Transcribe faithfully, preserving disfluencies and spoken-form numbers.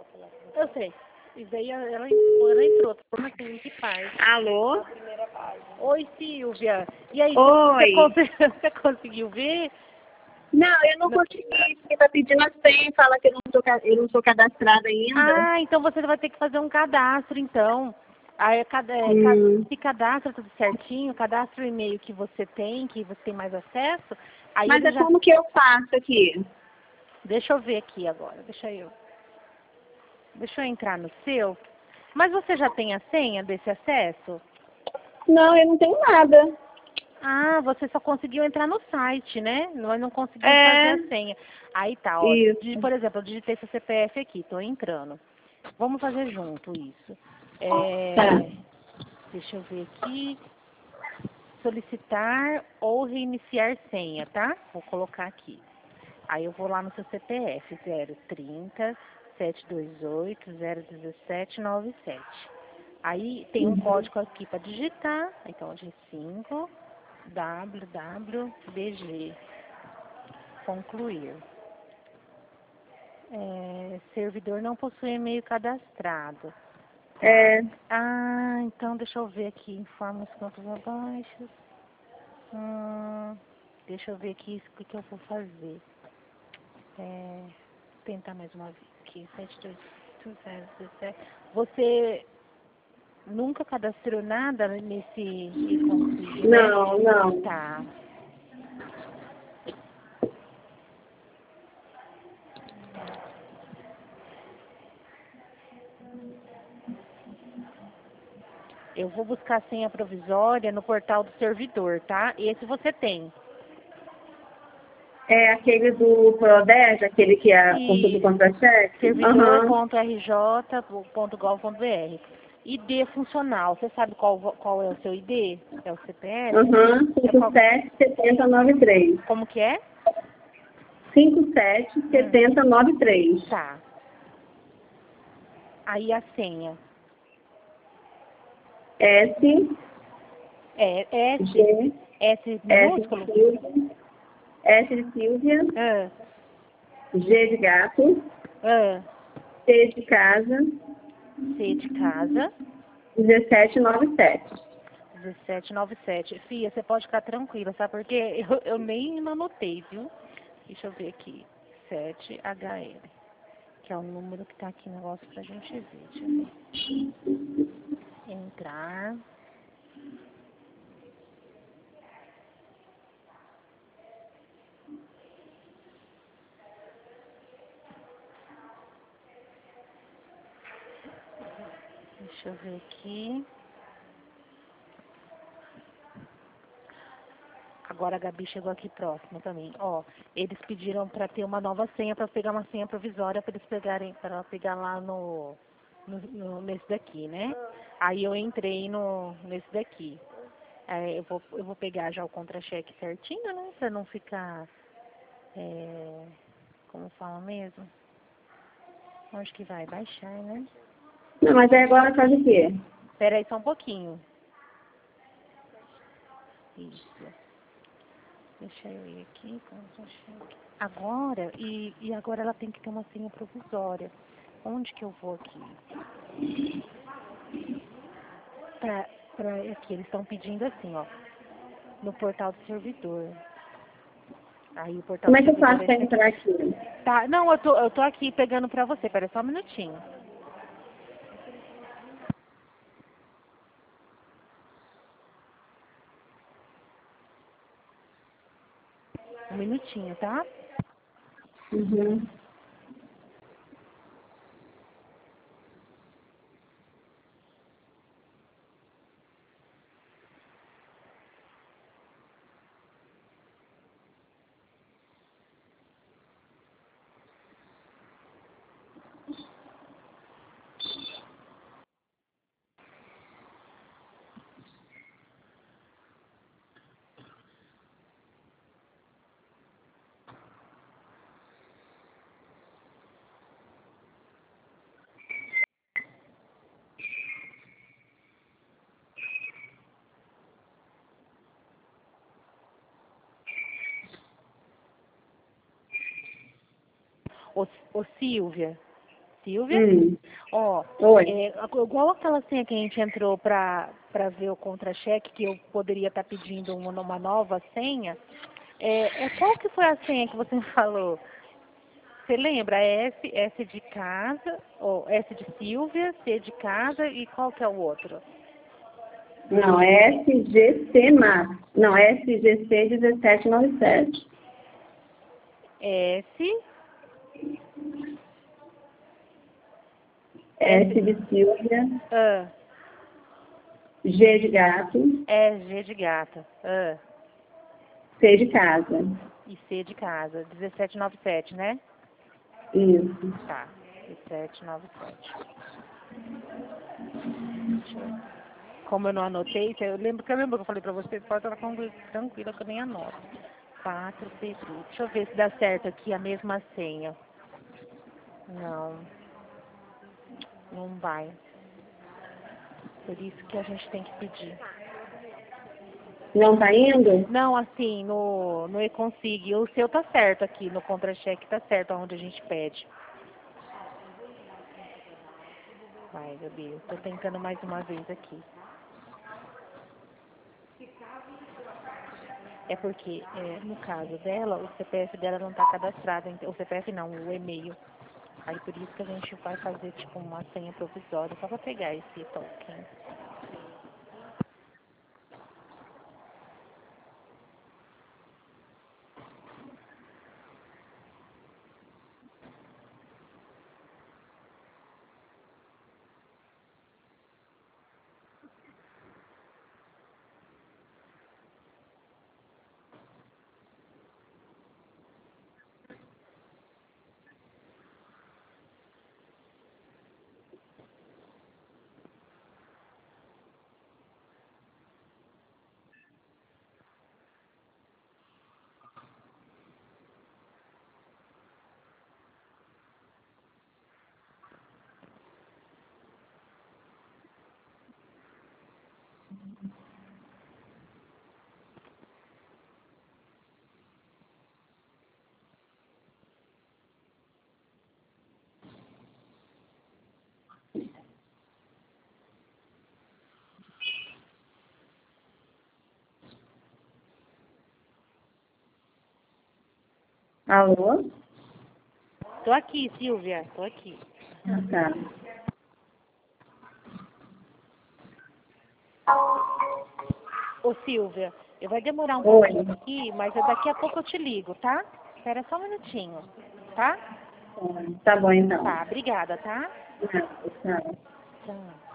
Eu sei. E daí ela, ela entrou, ela entrou, como assim, que parte? Alô? Oi, Silvia. E aí, Oi. você, conseguiu, você conseguiu ver? Não, eu não consegui, porque tá pedindo a senha, fala que eu não sou, ca- eu não sou cadastrada ainda. Ah, então você vai ter que fazer um cadastro, então. Aí, cada, é, ca- Hum. se cadastra tudo certinho, cadastra o e-mail que você tem, que você tem mais acesso. Aí Mas ele é já... como que eu faço aqui? Deixa eu ver aqui agora, deixa eu... Deixa eu entrar no seu. Mas você já tem a senha desse acesso? Não, eu não tenho nada. Ah, você só conseguiu entrar no site, né? Nós não conseguimos fazer É, a senha. Aí tá, ó. Di- isso. Por exemplo, eu digitei seu C P F aqui, tô entrando. Vamos fazer junto isso. É, Tá. deixa eu ver aqui. Solicitar ou reiniciar senha, tá? Vou colocar aqui. Aí eu vou lá no seu C P F, zero trinta, sete dois oito, zero um sete, nove sete. Aí tem um Uhum. código aqui para digitar, então G cinco, W W B G, concluir. É, servidor não possui e-mail cadastrado. Tá. É, Ah, então deixa eu ver aqui, informa os campos abaixo. Hum, deixa eu ver aqui o que, que eu vou fazer. É, tentar mais uma vez aqui, sete dois oito zero um sete. Você nunca cadastrou nada nesse e-concluir, né? não, não. Tá. Eu vou buscar a senha provisória no portal do servidor, tá? Esse você tem. É aquele do Prodege, aquele que é consulta E contra-cheque? Aham. servidor ponto r j ponto gov ponto b r. I D funcional. Você sabe qual, qual é o seu I D? É o C P F? Aham. É qual, cinco sete sete zero nove três. como que é? cinco sete sete Hum, zero nove três. tá. Aí a senha. S, É S, G, S S de minúsculo? Silvia, S de Silvia, Ah, G de gato, ah, C de casa, C de casa, dezessete noventa e sete. dezessete noventa e sete. Fia, você pode ficar tranquila, sabe? Porque eu, eu nem anotei, viu? Deixa eu ver aqui. sete H L. Que é o número que tá aqui no negócio pra gente ver. Deixa eu ver. Entrar. Deixa eu ver aqui. Agora a Gabi chegou aqui próximo também. Ó, eles pediram pra ter uma nova senha, pra pegar uma senha provisória pra eles pegarem, para pegar lá no, no, no- nesse daqui, né? Aí eu entrei no nesse daqui. É, eu vou eu vou pegar já o contra-cheque certinho, né? Pra não ficar, é, como fala mesmo? Acho que vai baixar, né? Não, mas aí agora faz o quê? Espera aí só um pouquinho. Isso. Deixa eu ir aqui, contra-cheque. Agora, e, e agora ela tem que ter uma senha provisória. Onde que eu vou aqui? Pra, pra, aqui, eles estão pedindo assim, ó. No portal do servidor. Aí o portal Como do é que eu servidor faço é para esse entrar aqui. aqui? Tá, não, eu tô, eu tô aqui pegando pra você. Pera só um minutinho. Um minutinho, tá? Uhum. Ô, ô Silvia, Silvia? Hum. Ó, Oi. é, igual aquela senha que a gente entrou para para ver o contra-cheque, que eu poderia estar pedindo uma, uma nova senha, é, é, qual que foi a senha que você falou? Você lembra? É S, S de casa, ou S de Silvia, C de casa e qual que é o outro? Não, é S G C Max. Não, é S G C dezessete noventa e sete. S, S de Silvia, A, G de gato, é G de gata, A C de casa. e C de casa, dezessete noventa e sete, né? Isso. Tá, dezessete noventa e sete. Como eu não anotei, eu lembro que eu lembro que eu falei pra você, pode estar tranquila que eu nem anoto. quatro, Pedro. Deixa eu ver se dá certo aqui a mesma senha. Não. Não vai. Por isso que a gente tem que pedir. Não tá indo? Não, assim, no, no e-consig. O seu tá certo aqui, no contra-cheque tá certo, onde a gente pede. Vai, Gabi, eu tô tentando mais uma vez aqui. É porque, é, no caso dela, o C P F dela não tá cadastrado. então- O C P F não, o e-mail. Aí por isso que a gente vai fazer, tipo, uma senha provisória, só pra pegar esse token. Alô? Tô aqui, Silvia, tô aqui. Ah, tá. Ô, Silvia, eu vai demorar um Oi. pouquinho aqui, mas eu- daqui a pouco eu te ligo, tá? Espera só um minutinho, tá? Tá bom, então. Tá, obrigada, tá? Nada, tchau. Tchau.